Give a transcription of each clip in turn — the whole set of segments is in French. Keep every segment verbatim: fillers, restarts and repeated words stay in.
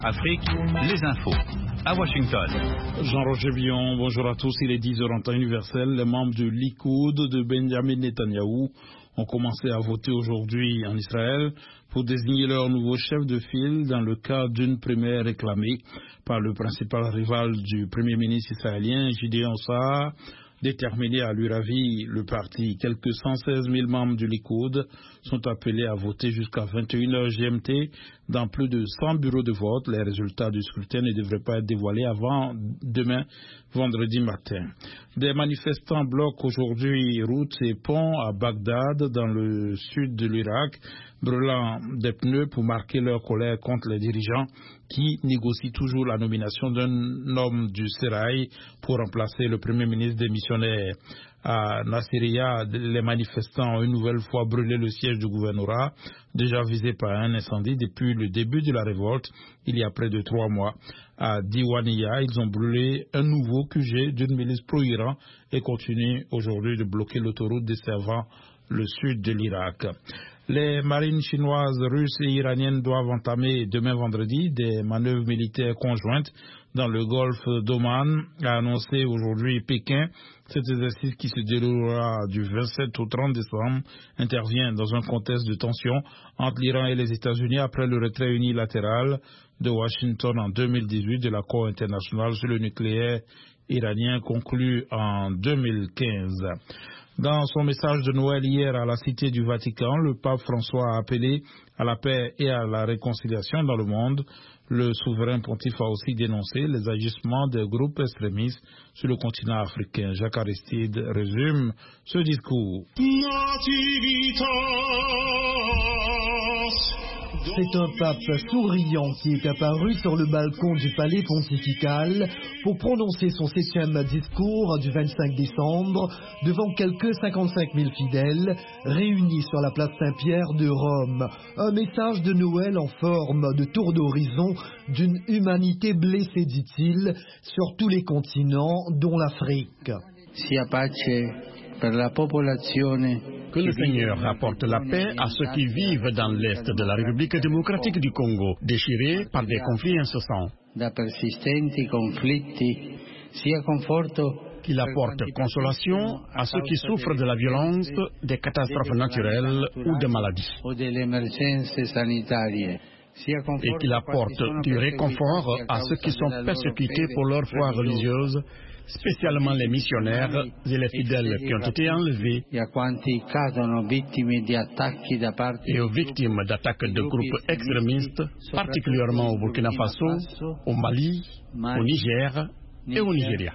Afrique, les infos. À Washington. Jean-Roger Villon, bonjour à tous. Il est dix heures en temps universel. Les membres du Likoud de Benjamin Netanyahou ont commencé à voter aujourd'hui en Israël pour désigner leur nouveau chef de file dans le cadre d'une primaire réclamée par le principal rival du premier ministre israélien, Gideon Sa'ar. Déterminé à lui ravir le parti, quelques cent seize mille membres du Likoud sont appelés à voter jusqu'à vingt et une heures G M T dans plus de cent bureaux de vote. Les résultats du scrutin ne devraient pas être dévoilés avant demain, vendredi matin. Des manifestants bloquent aujourd'hui routes et ponts à Bagdad, dans le sud de l'Irak, brûlant des pneus pour marquer leur colère contre les dirigeants qui négocient toujours la nomination d'un homme du Sérail pour remplacer le premier ministre démissionnaire. À Nasiriyah, les manifestants ont une nouvelle fois brûlé le siège du gouvernorat, déjà visé par un incendie depuis le début de la révolte, il y a près de trois mois. À Diwaniyah, ils ont brûlé un nouveau Q G d'une milice pro-Iran et continuent aujourd'hui de bloquer l'autoroute desservant le sud de l'Irak. Les marines chinoises, russes et iraniennes doivent entamer demain vendredi des manœuvres militaires conjointes dans le golfe d'Oman, a annoncé aujourd'hui Pékin. Cet exercice qui se déroulera du vingt-sept au trente décembre intervient dans un contexte de tension entre l'Iran et les États-Unis après le retrait unilatéral de Washington en deux mille dix-huit de l'accord international sur le nucléaire iranien conclu en deux mille quinze. Dans son message de Noël hier à la Cité du Vatican, le pape François a appelé à la paix et à la réconciliation dans le monde. Le souverain pontife a aussi dénoncé les agissements des groupes extrémistes sur le continent africain. Jacques Aristide résume ce discours. C'est un pape souriant qui est apparu sur le balcon du palais pontifical pour prononcer son septième discours du vingt-cinq décembre devant quelques cinquante-cinq mille fidèles réunis sur la place Saint-Pierre de Rome. Un message de Noël en forme de tour d'horizon d'une humanité blessée, dit-il, sur tous les continents, dont l'Afrique. Sia pace per la popolazione. Que le Seigneur apporte la paix à ceux qui vivent dans l'Est de la République démocratique du Congo, déchirés par des conflits incessants. Da persistenti conflitti, sia conforto. Qu'il apporte consolation à ceux qui souffrent de la violence, des catastrophes naturelles ou des maladies. Et qu'il apporte du réconfort à ceux qui sont persécutés pour leur foi religieuse, spécialement les missionnaires et les fidèles qui ont été enlevés, et aux victimes d'attaques de groupes extrémistes, particulièrement au Burkina Faso, au Mali, au Niger et au Nigeria.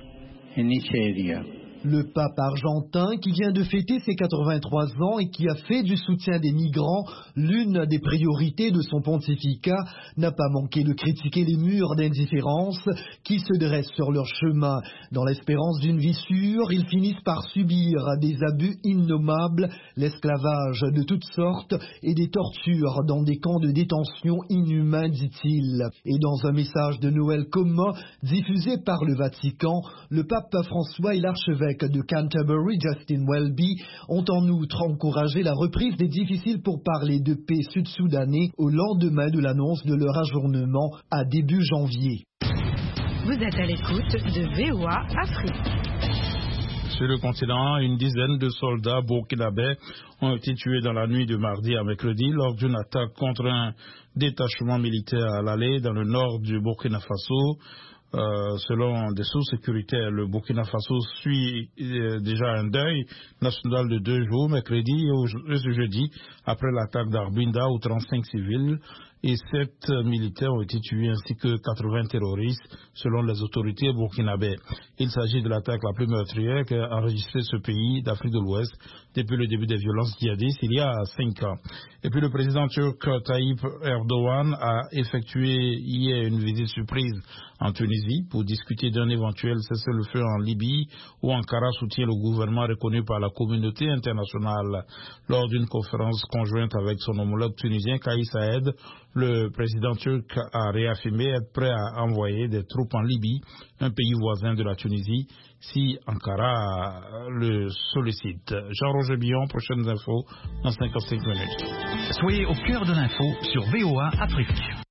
Le pape argentin, qui vient de fêter ses quatre-vingt-trois ans et qui a fait du soutien des migrants l'une des priorités de son pontificat, n'a pas manqué de critiquer les murs d'indifférence qui se dressent sur leur chemin. Dans l'espérance d'une vie sûre, ils finissent par subir des abus innommables, l'esclavage de toutes sortes et des tortures dans des camps de détention inhumains, dit-il. Et dans un message de Noël commun diffusé par le Vatican, le pape François et l'archevêque de Canterbury, Justin Welby, ont en outre encouragé la reprise des difficiles pourparlers de paix sud-soudanais au lendemain de l'annonce de leur ajournement à début janvier. Vous êtes à l'écoute de V O A Afrique. Sur le continent, une dizaine de soldats burkinabés ont été tués dans la nuit de mardi à mercredi lors d'une attaque contre un détachement militaire à l'Alé dans le nord du Burkina Faso. Euh, selon des sources sécuritaires, le Burkina Faso suit euh, déjà un deuil national de deux jours, mercredi et ce jeudi, après l'attaque d'Arbinda où trente-cinq civils et sept militaires ont été tués ainsi que quatre-vingts terroristes selon les autorités burkinabées. Il s'agit de l'attaque la plus meurtrière qu'a enregistré ce pays d'Afrique de l'Ouest depuis le début des violences djihadistes il y a cinq ans. Et puis le président turc Tayyip Erdogan a effectué hier une visite surprise en Tunisie pour discuter d'un éventuel cessez-le-feu en Libye où Ankara soutient le gouvernement reconnu par la communauté internationale. Lors d'une conférence conjointe avec son homologue tunisien Kais Saïed, le président turc a réaffirmé être prêt à envoyer des troupes en Libye, un pays voisin de la Tunisie, si Ankara le sollicite. Jean-Roger Billon, prochaines infos dans cinquante-cinq minutes. Soyez au cœur de l'info sur V O A Afrique.